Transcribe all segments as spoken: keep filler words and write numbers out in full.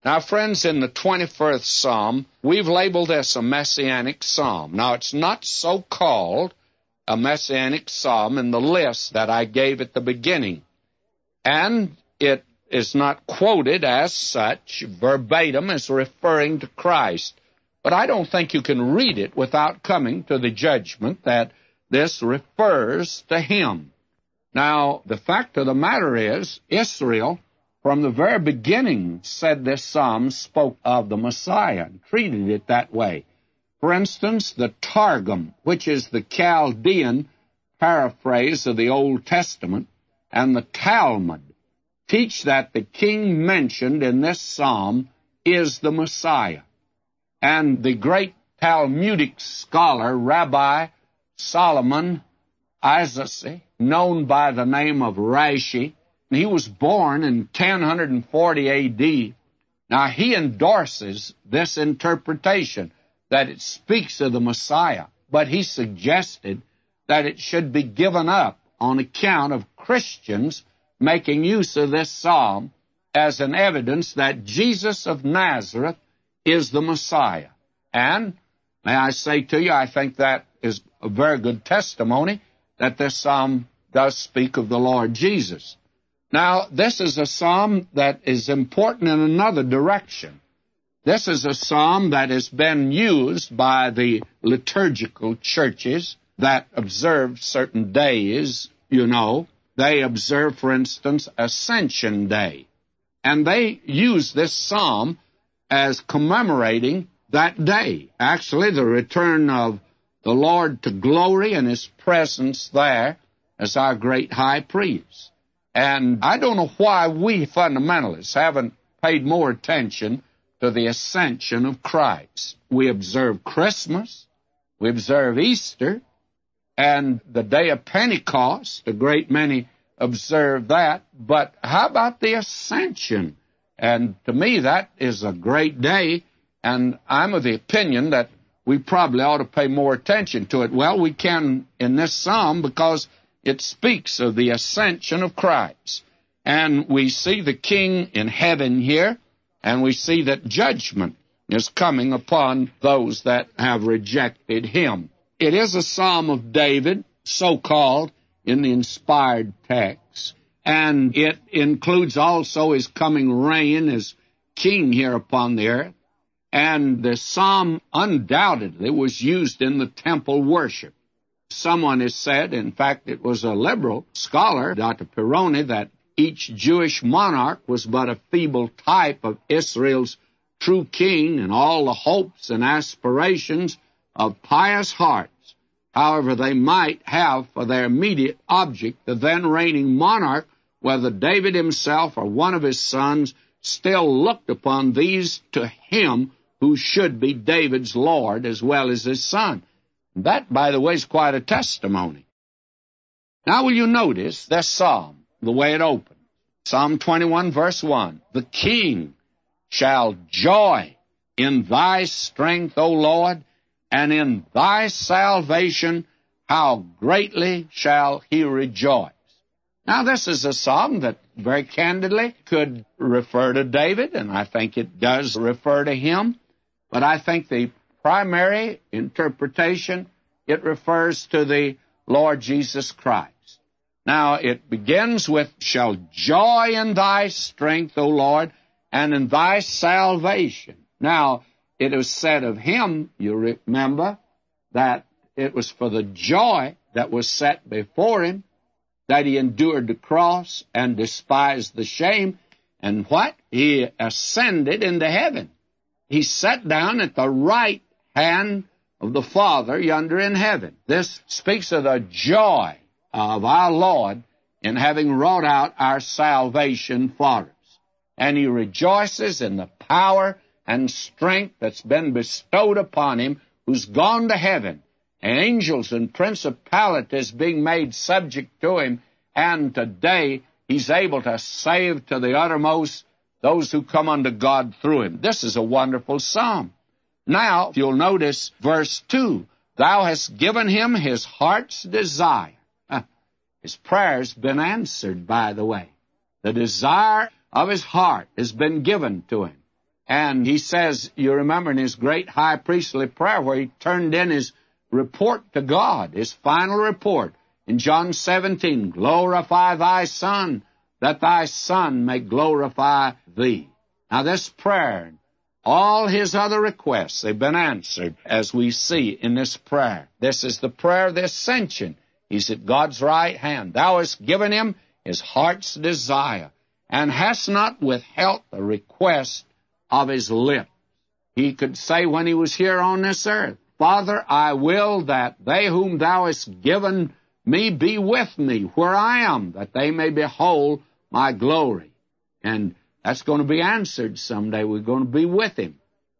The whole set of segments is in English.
Now, friends, in the twenty-first Psalm, we've labeled this a Messianic Psalm. Now, it's not so called a Messianic Psalm in the list that I gave at the beginning. And it is not quoted as such, verbatim, as referring to Christ. But I don't think you can read it without coming to the judgment that this refers to him. Now, the fact of the matter is, Israel, from the very beginning, said this psalm spoke of the Messiah and treated it that way. For instance, the Targum, which is the Chaldean paraphrase of the Old Testament, and the Talmud, teach that the king mentioned in this psalm is the Messiah. And the great Talmudic scholar, Rabbi Solomon Isasi, known by the name of Rashi, he was born in ten forty A D. Now, he endorses this interpretation, that it speaks of the Messiah, but he suggested that it should be given up on account of Christians making use of this psalm as an evidence that Jesus of Nazareth is the Messiah. And, may I say to you, I think that is a very good testimony that this psalm does speak of the Lord Jesus. Now, this is a psalm that is important in another direction. This is a psalm that has been used by the liturgical churches that observe certain days, you know. They observe, for instance, Ascension Day. And they use this psalm as commemorating that day. Actually, the return of the Lord to glory and his presence there as our great high priest. And I don't know why we fundamentalists haven't paid more attention to the ascension of Christ. We observe Christmas, we observe Easter, and the day of Pentecost. A great many observe that. But how about the ascension? And to me, that is a great day, and I'm of the opinion that we probably ought to pay more attention to it. Well, we can in this psalm because it speaks of the ascension of Christ. And we see the King in heaven here, and we see that judgment is coming upon those that have rejected him. It is a psalm of David, so-called, in the inspired text, and it includes also his coming reign as king here upon the earth. And the psalm undoubtedly was used in the temple worship. Someone has said, in fact, it was a liberal scholar, Doctor Pironi, that each Jewish monarch was but a feeble type of Israel's true king and all the hopes and aspirations of pious hearts. However, they might have for their immediate object the then reigning monarch, whether David himself or one of his sons, still looked upon these to him who should be David's Lord as well as his son. That, by the way, is quite a testimony. Now, will you notice this psalm, the way it opens? Psalm twenty-one, verse one. The king shall joy in thy strength, O Lord, and in thy salvation how greatly shall he rejoice. Now, this is a psalm that very candidly could refer to David, and I think it does refer to him. But I think the primary interpretation, it refers to the Lord Jesus Christ. Now, it begins with, shall joy in thy strength, O Lord, and in thy salvation. Now, it was said of him, you remember, that it was for the joy that was set before him, that he endured the cross and despised the shame, and what? He ascended into heaven. He sat down at the right hand of the Father yonder in heaven. This speaks of the joy of our Lord in having wrought out our salvation for us. And he rejoices in the power and strength that's been bestowed upon him, who's gone to heaven, and angels and principalities being made subject to him, and today he's able to save to the uttermost those who come unto God through him. This is a wonderful psalm. Now, if you'll notice verse two, thou hast given him his heart's desire. His prayer's been answered, by the way. The desire of his heart has been given to him. And he says, you remember in his great high priestly prayer where he turned in his report to God, his final report, in John seventeen, glorify thy Son, that thy Son may glorify thee. Now this prayer, all his other requests, they've been answered, as we see in this prayer. This is the prayer of the ascension. He's at God's right hand. Thou hast given him his heart's desire, and hast not withheld the request of his lips. He could say when he was here on this earth, Father, I will that they whom thou hast given me be with me where I am, that they may behold my glory. And that's going to be answered someday. We're going to be with him.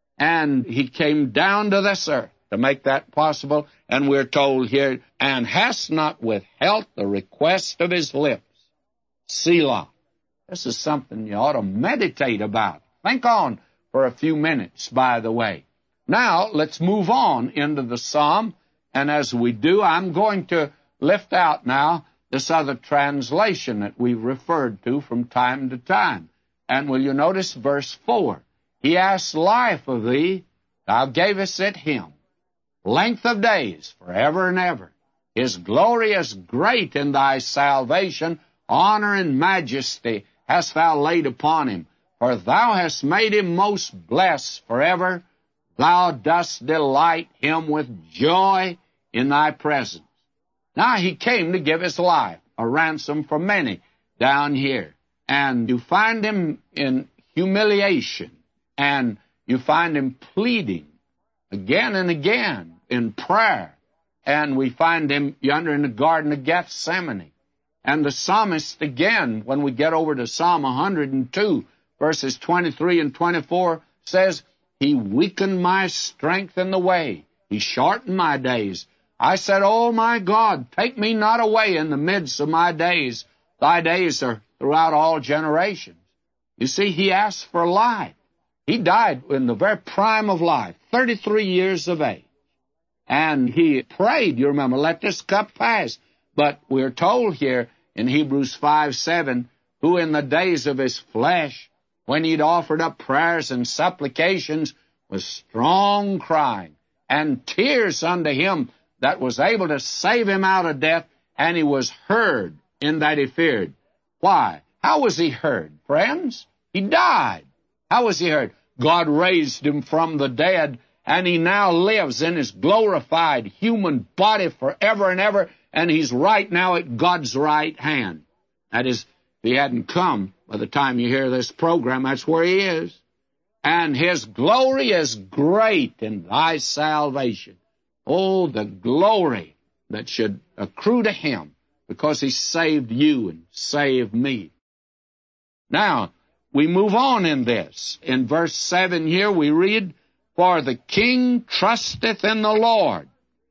And he came down to this earth to make that possible. And we're told here, and hast not withheld the request of his lips. Selah. This is something you ought to meditate about. Think on for a few minutes, by the way. Now, let's move on into the psalm. And as we do, I'm going to lift out now this other translation that we've referred to from time to time. And will you notice verse four? He asked life of thee, thou gavest it him. Length of days, forever and ever. His glory is great in thy salvation. Honor and majesty hast thou laid upon him. For thou hast made him most blessed forever. Thou dost delight him with joy in thy presence. Now he came to give his life, a ransom for many, down here. And you find him in humiliation, and you find him pleading again and again in prayer. And we find him yonder in the Garden of Gethsemane. And the psalmist, again, when we get over to Psalm one hundred two, verses twenty-three and twenty-four, says, He weakened my strength in the way. He shortened my days. I said, O my God, take me not away in the midst of my days. Thy days are throughout all generations. You see, he asked for life. He died in the very prime of life, thirty-three years of age. And he prayed, you remember, let this cup pass. But we're told here in Hebrews five seven, who in the days of his flesh, when he'd offered up prayers and supplications, with strong crying and tears unto him that was able to save him out of death, and he was heard in that he feared. Why? How was he heard, friends? He died. How was he heard? God raised him from the dead, and he now lives in his glorified human body forever and ever, and he's right now at God's right hand. That is, if he hadn't come by the time you hear this program, that's where he is. And his glory is great in thy salvation. Oh, the glory that should accrue to him, because he saved you and saved me. Now, we move on in this. In verse seven here we read, For the king trusteth in the Lord,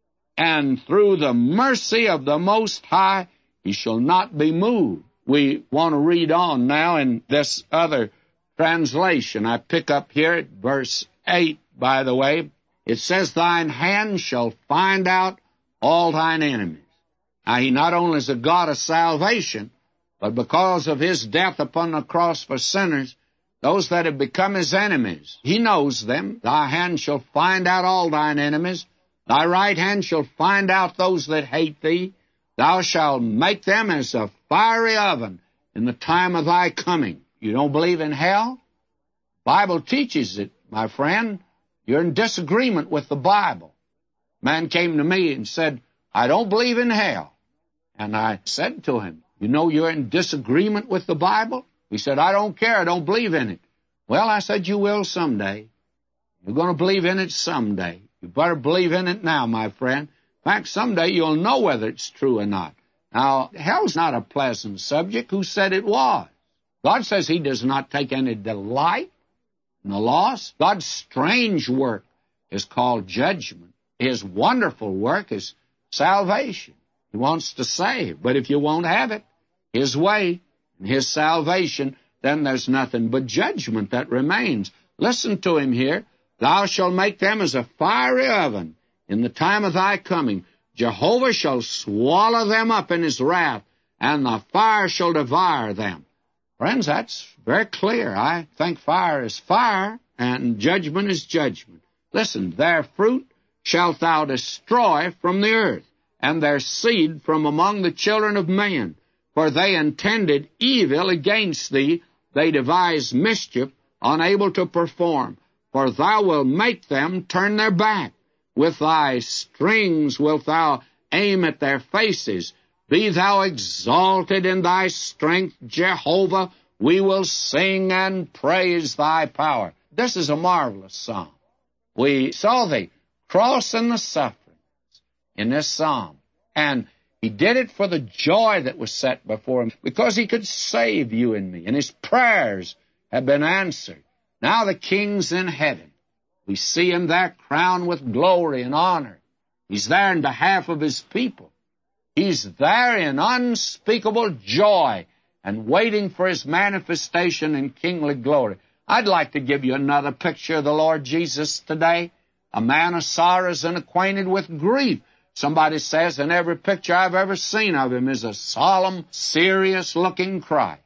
and through the mercy of the Most High he shall not be moved. We want to read on now in this other translation. I pick up here at verse eight, by the way. It says, Thine hand shall find out all thine enemies. Now, he not only is a God of salvation, but because of his death upon the cross for sinners, those that have become his enemies, he knows them. Thy hand shall find out all thine enemies. Thy right hand shall find out those that hate thee. Thou shalt make them as a fiery oven in the time of thy coming. You don't believe in hell? The Bible teaches it, my friend. You're in disagreement with the Bible. A man came to me and said, I don't believe in hell. And I said to him, you know you're in disagreement with the Bible? He said, I don't care, I don't believe in it. Well, I said, you will someday. You're going to believe in it someday. You better believe in it now, my friend. In fact, someday you'll know whether it's true or not. Now, hell's not a pleasant subject. Who said it was? God says he does not take any delight in the lost. God's strange work is called judgment. His wonderful work is salvation. He wants to save. But if you won't have it, his way and his salvation, then there's nothing but judgment that remains. Listen to him here. Thou shalt make them as a fiery oven in the time of thy coming. Jehovah shall swallow them up in his wrath, and the fire shall devour them. Friends, that's very clear. I think fire is fire, and judgment is judgment. Listen, their fruit shalt thou destroy from the earth, and their seed from among the children of men. For they intended evil against thee, they devised mischief, unable to perform. For thou wilt make them turn their back. With thy strings wilt thou aim at their faces. Be thou exalted in thy strength, Jehovah. We will sing and praise thy power. This is a marvelous psalm. We saw the cross and the sufferings in this psalm. And he did it for the joy that was set before him, because he could save you and me. And his prayers have been answered. Now the King's in heaven. We see him there crowned with glory and honor. He's there in behalf of his people. He's there in unspeakable joy and waiting for his manifestation in kingly glory. I'd like to give you another picture of the Lord Jesus today. A man of sorrows and acquainted with grief. Somebody says in every picture I've ever seen of him is a solemn, serious-looking Christ.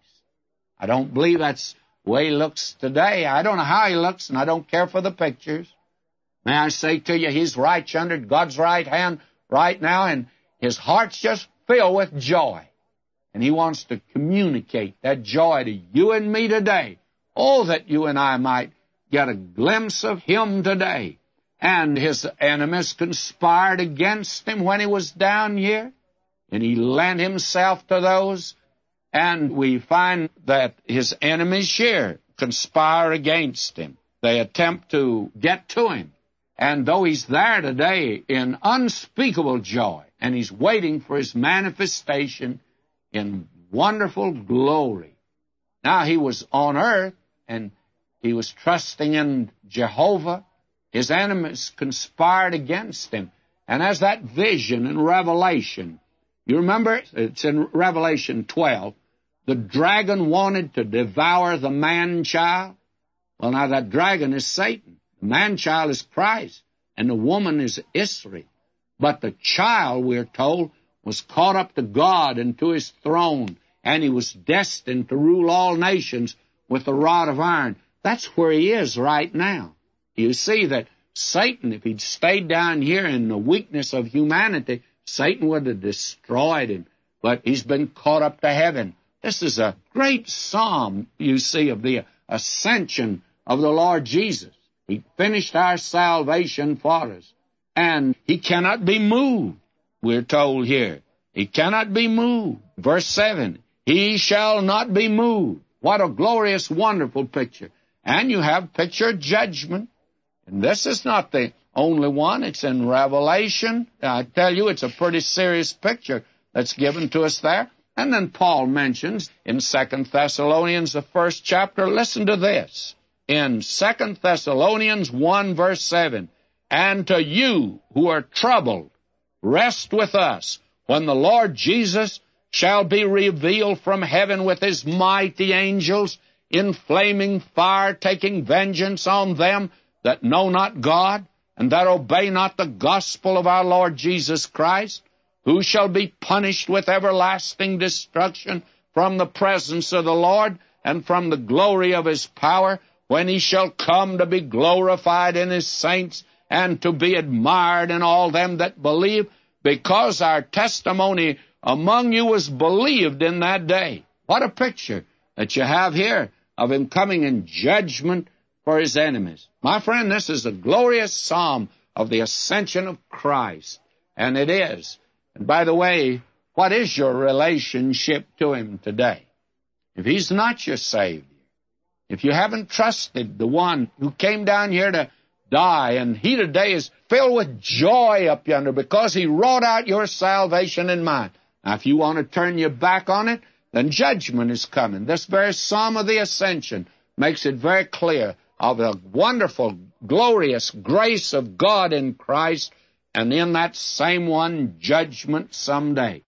I don't believe that's the way he looks today. I don't know how he looks, and I don't care for the pictures. May I say to you, he's right under God's right hand right now, and his heart's just filled with joy. And he wants to communicate that joy to you and me today. Oh, that you and I might get a glimpse of him today. And his enemies conspired against him when he was down here, and he lent himself to those. And we find that his enemies here conspire against him. They attempt to get to him. And though he's there today in unspeakable joy, and he's waiting for his manifestation in wonderful glory. Now, he was on earth, and he was trusting in Jehovah. His enemies conspired against him. And as that vision in Revelation, you remember, it's in Revelation twelve, the dragon wanted to devour the man-child. Well, now that dragon is Satan. The man-child is Christ, and the woman is Israel. But the child, we're told, was caught up to God and to his throne, and he was destined to rule all nations with a rod of iron. That's where he is right now. You see that Satan, if he'd stayed down here in the weakness of humanity, Satan would have destroyed him. But he's been caught up to heaven. This is a great psalm, you see, of the ascension of the Lord Jesus. He finished our salvation for us. And he cannot be moved, we're told here. He cannot be moved. Verse seven, he shall not be moved. What a glorious, wonderful picture. And you have picture judgment. And this is not the only one. It's in Revelation. I tell you, it's a pretty serious picture that's given to us there. And then Paul mentions in Second Thessalonians, the first chapter, listen to this. In Second Thessalonians one, verse seven, and to you who are troubled, rest with us when the Lord Jesus shall be revealed from heaven with his mighty angels in flaming fire, taking vengeance on them that know not God, and that obey not the gospel of our Lord Jesus Christ, who shall be punished with everlasting destruction from the presence of the Lord and from the glory of his power, when he shall come to be glorified in his saints and to be admired in all them that believe, because our testimony among you was believed in that day. What a picture that you have here of him coming in judgment for his enemies. My friend, this is a glorious psalm of the ascension of Christ, and it is. And by the way, what is your relationship to him today? If he's not your Savior, if you haven't trusted the one who came down here to die, and he today is filled with joy up yonder because he wrought out your salvation and mine. Now, if you want to turn your back on it, then judgment is coming. This very psalm of the ascension makes it very clear of the wonderful, glorious grace of God in Christ, and in that same one, judgment someday.